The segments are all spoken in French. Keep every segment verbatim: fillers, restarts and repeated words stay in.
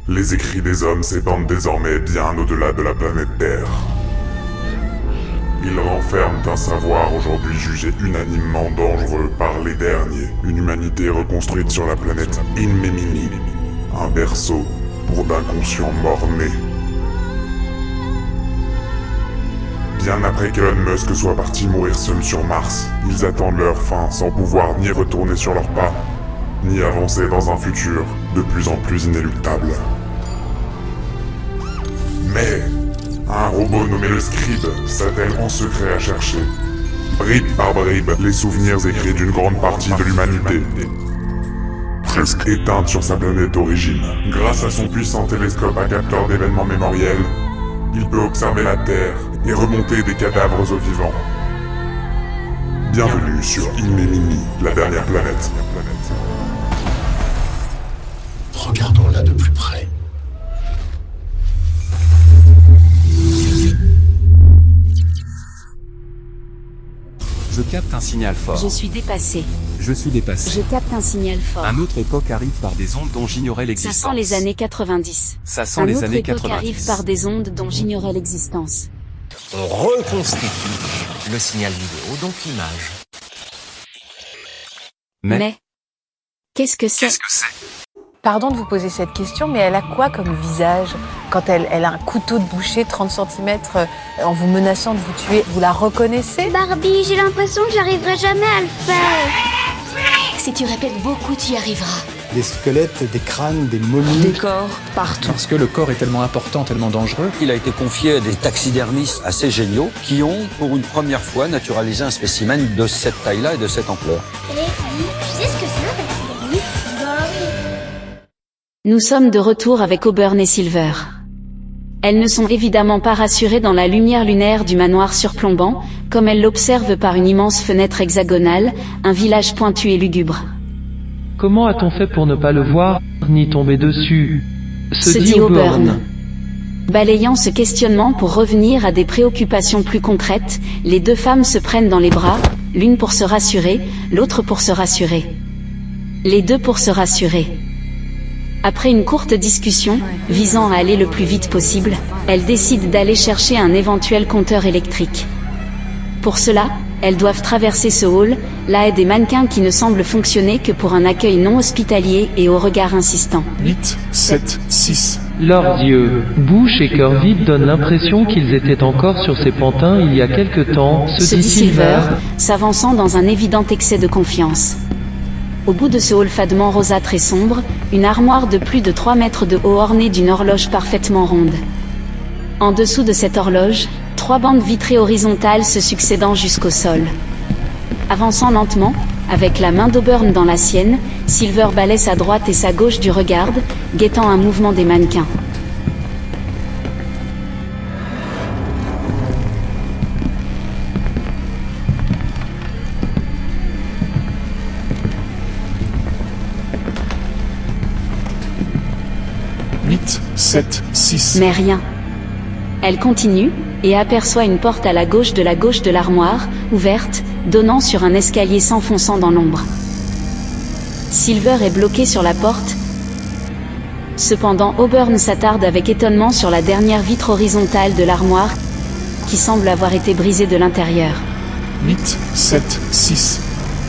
Les écrits des hommes s'étendent désormais bien au-delà de la planète Terre. Ils renferment un savoir aujourd'hui jugé unanimement dangereux par les derniers. Une humanité reconstruite sur la planète Inmemini. Un berceau pour d'inconscients morts-nés. Bien après qu'Elon Musk soit parti mourir seul sur Mars, ils attendent leur fin sans pouvoir ni retourner sur leurs pas, ni avancer dans un futur de plus en plus inéluctable. Mais un robot nommé le Scribe s'attelle en secret à chercher, bribe par bribe, les souvenirs écrits d'une grande partie de l'humanité, presque éteinte sur sa planète d'origine. Grâce à son puissant télescope à capteur d'événements mémoriels, il peut observer la Terre et remonter des cadavres aux vivants. Bienvenue sur Inmemini, la dernière planète. Regardons-la de plus près. Je capte un signal fort. Je suis dépassé. Je suis dépassé. Je capte un signal fort. Un autre époque arrive par des ondes dont j'ignorais l'existence. Ça sent les années quatre-vingt-dix. Ça sent un les autre années époque quatre-vingt-dix. arrive par des ondes dont j'ignorais l'existence. On reconstitue le signal vidéo, donc l'image. Mais, Mais qu'est-ce que c'est? qu'est-ce que c'est? Pardon de vous poser cette question, mais elle a quoi comme visage quand elle, elle a un couteau de boucher trente centimètres en vous menaçant de vous tuer? Vous la reconnaissez? Barbie, j'ai l'impression que j'arriverai jamais à le faire. Si tu répètes beaucoup, tu y arriveras. Des squelettes, des crânes, des momies. Des corps partout. Parce que le corps est tellement important, tellement dangereux. Il a été confié à des taxidermistes assez géniaux qui ont, pour une première fois, naturalisé un spécimen de cette taille-là et de cette ampleur. Et tu sais ce que c'est un taxidermiste? Bah oui. Nous sommes de retour avec Auburn et Silver. Elles ne sont évidemment pas rassurées dans la lumière lunaire du manoir surplombant, comme elles l'observent par une immense fenêtre hexagonale, un village pointu et lugubre. Comment a-t-on fait pour ne pas le voir, ni tomber dessus? Se dit Auburn. Balayant ce questionnement pour revenir à des préoccupations plus concrètes, les deux femmes se prennent dans les bras, l'une pour se rassurer, l'autre pour se rassurer. Les deux pour se rassurer. Après une courte discussion, visant à aller le plus vite possible, elles décident d'aller chercher un éventuel compteur électrique. Pour cela, elles doivent traverser ce hall, là est des mannequins qui ne semblent fonctionner que pour un accueil non hospitalier et au regard insistant. huit, sept, six. Leurs yeux, bouche et cœur vides donnent l'impression qu'ils étaient encore sur ces pantins il y a quelque temps, se dit Silver, s'avançant dans un évident excès de confiance. Au bout de ce hall fadement rosâtre et sombre, une armoire de plus de trois mètres de haut ornée d'une horloge parfaitement ronde. En dessous de cette horloge, trois bandes vitrées horizontales se succédant jusqu'au sol. Avançant lentement, avec la main d'Auburn dans la sienne, Silver balaie sa droite et sa gauche du regard, guettant un mouvement des mannequins. huit, sept, six. Mais rien. Elle continue, et aperçoit une porte à la gauche de la gauche de l'armoire, ouverte, donnant sur un escalier s'enfonçant dans l'ombre. Silver est bloqué sur la porte. Cependant Auburn s'attarde avec étonnement sur la dernière vitre horizontale de l'armoire, qui semble avoir été brisée de l'intérieur. huit, sept, six.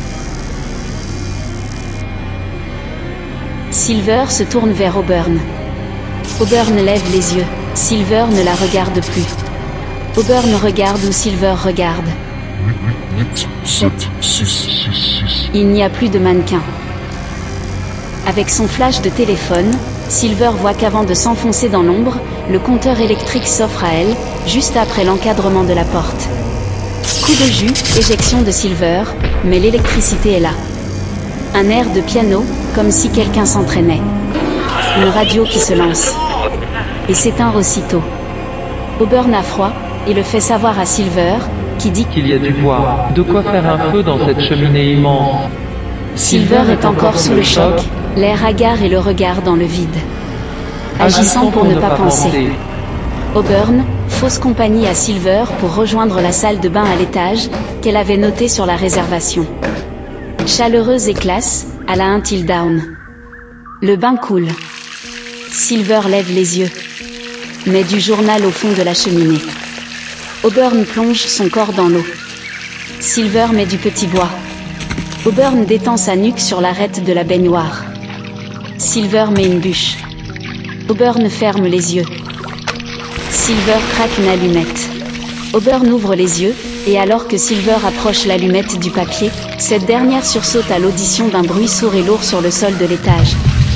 Silver se tourne vers Auburn. Auburn lève les yeux. Silver ne la regarde plus. Auburn regarde où Silver regarde. huit, sept, six. Il n'y a plus de mannequin. Avec son flash de téléphone, Silver voit qu'avant de s'enfoncer dans l'ombre, le compteur électrique s'offre à elle, juste après l'encadrement de la porte. Coup de jus, éjection de Silver, mais l'électricité est là. Un air de piano, comme si quelqu'un s'entraînait. Une radio qui se lance. Et s'éteint aussitôt. Auburn a froid, et le fait savoir à Silver, qui dit qu'il y a du bois, de quoi faire un feu dans cette cheminée immense. Silver est encore sous le choc, l'air hagard et le regard dans le vide. Agissant pour ne pas penser. Auburn, fausse compagnie à Silver pour rejoindre la salle de bain à l'étage, qu'elle avait notée sur la réservation. Chaleureuse et classe, à la Until Dawn. Le bain coule. Silver lève les yeux, met du journal au fond de la cheminée. Auburn plonge son corps dans l'eau. Silver met du petit bois. Auburn détend sa nuque sur l'arête de la baignoire. Silver met une bûche. Auburn ferme les yeux. Silver craque une allumette. Auburn ouvre les yeux, et alors que Silver approche l'allumette du papier, cette dernière sursaute à l'audition d'un bruit sourd et lourd sur le sol de l'étage.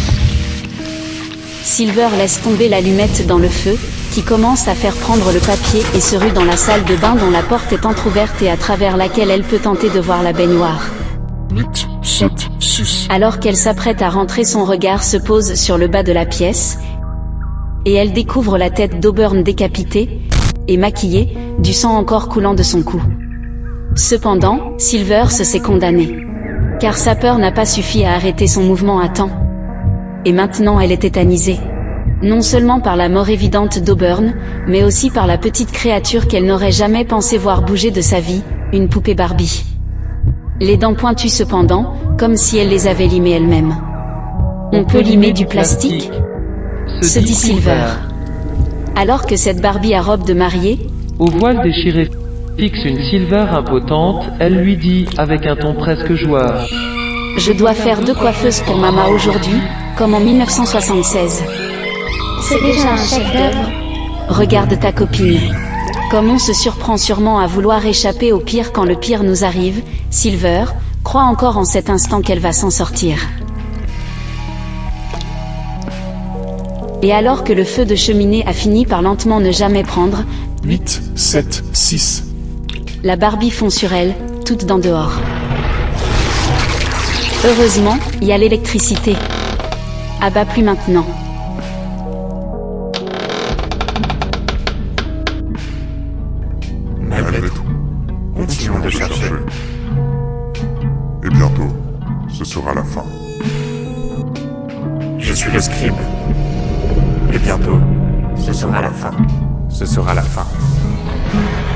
Silver laisse tomber l'allumette dans le feu, qui commence à faire prendre le papier et se rue dans la salle de bain dont la porte est entrouverte et à travers laquelle elle peut tenter de voir la baignoire. huit, sept, six. Alors qu'elle s'apprête à rentrer, son regard se pose sur le bas de la pièce, et elle découvre la tête d'Auburn décapitée et maquillée, du sang encore coulant de son cou. Cependant, Silver se sait condamnée, car sa peur n'a pas suffi à arrêter son mouvement à temps. Et maintenant elle est tétanisée. Non seulement par la mort évidente d'Auburn, mais aussi par la petite créature qu'elle n'aurait jamais pensé voir bouger de sa vie, une poupée Barbie. Les dents pointues cependant, comme si elle les avait limées elle-même. On peut limer du plastique ? Se dit Silver. Alors que cette Barbie à robe de mariée, au voile déchiré, fixe une Silver impotente, elle lui dit, avec un ton presque joueur. Je dois faire deux coiffeuses pour Mama aujourd'hui, comme en mille neuf cent soixante-seize. C'est déjà un chef-d'œuvre. Regarde ta copine. Comme on se surprend sûrement à vouloir échapper au pire quand le pire nous arrive, Silver croit encore en cet instant qu'elle va s'en sortir. Et alors que le feu de cheminée a fini par lentement ne jamais prendre, huit, sept, six. La Barbie fond sur elle, toute dans dehors. Heureusement, il y a l'électricité. Abat plus maintenant. Malgré tout, continuons de chercher. Et bientôt, ce sera la fin. Je suis le scribe. Et bientôt, ce sera la fin. Ce sera la fin.